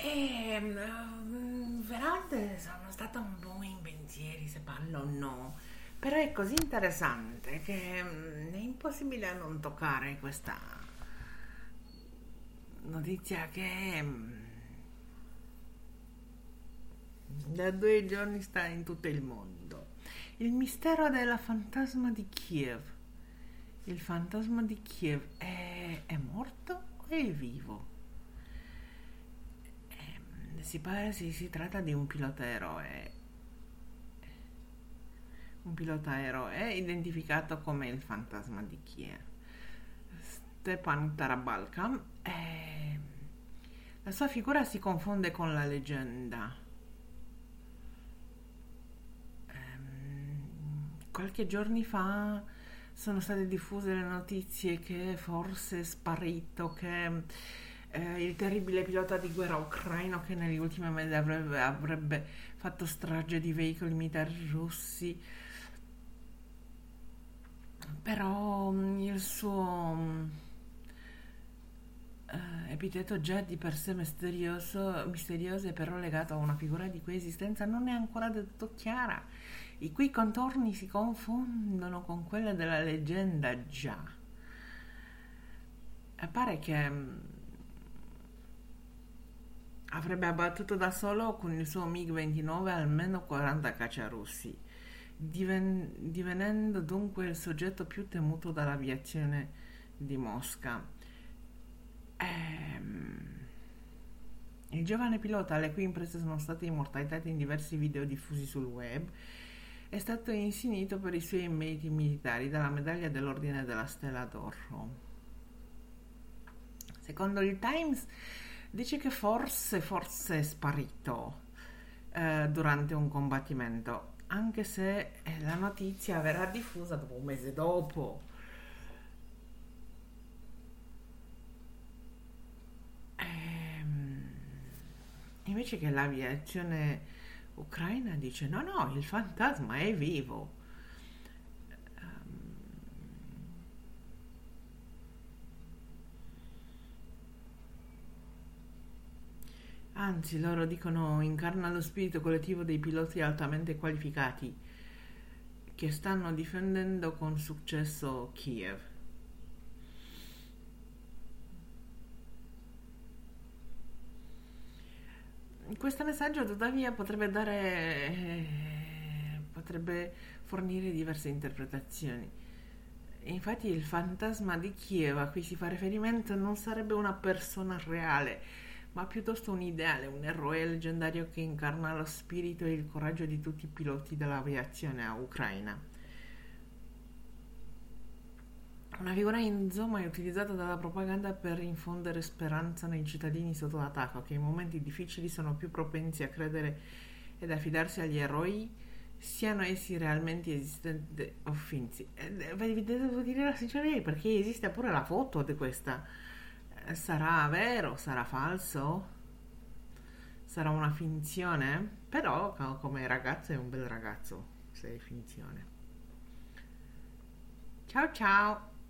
Veramente sono stata un po' in pensieri se parlo o no, però è così interessante che è impossibile non toccare questa notizia che da 2 giorni sta in tutto il mondo. Il mistero della fantasma di Kiev. Il fantasma di Kiev è morto o è vivo? Si pare si tratta di un pilota eroe identificato come il fantasma di Kiev, Stepan Tarabalka. La sua figura si confonde con la leggenda. Qualche giorno fa sono state diffuse le notizie che forse è sparito, che il terribile pilota di guerra ucraino che negli ultimi mesi avrebbe fatto strage di veicoli militari russi, però il suo epiteto già di per sé misterioso e però legato a una figura di cui esistenza non è ancora del tutto chiara, i cui contorni si confondono con quelle della leggenda già. Pare che avrebbe abbattuto da solo con il suo MiG-29 almeno 40 cacciarussi, divenendo dunque il soggetto più temuto dall'aviazione di Mosca. Il giovane pilota, le cui imprese sono state immortalizzate in diversi video diffusi sul web, è stato insignito per i suoi meriti militari dalla medaglia dell'Ordine della Stella d'Oro. Secondo il Times dice che forse è sparito durante un combattimento, anche se la notizia verrà diffusa dopo un mese dopo. Invece che l'aviazione ucraina dice no, il fantasma è vivo. Anzi, loro dicono incarna lo spirito collettivo dei piloti altamente qualificati che stanno difendendo con successo Kiev. Questo messaggio tuttavia potrebbe fornire diverse interpretazioni. Infatti il fantasma di Kiev a cui si fa riferimento non sarebbe una persona reale, ma piuttosto un ideale, un eroe leggendario che incarna lo spirito e il coraggio di tutti i piloti dell'aviazione ucraina. Una figura insomma è utilizzata dalla propaganda per infondere speranza nei cittadini sotto attacco, che in momenti difficili sono più propensi a credere ed affidarsi agli eroi, siano essi realmente esistenti o finti. Vi devo dire la sincerità, perché esiste pure la foto di questa. Sarà vero? Sarà falso? Sarà una finzione? Però come ragazzo è un bel ragazzo, se è finzione. Ciao ciao!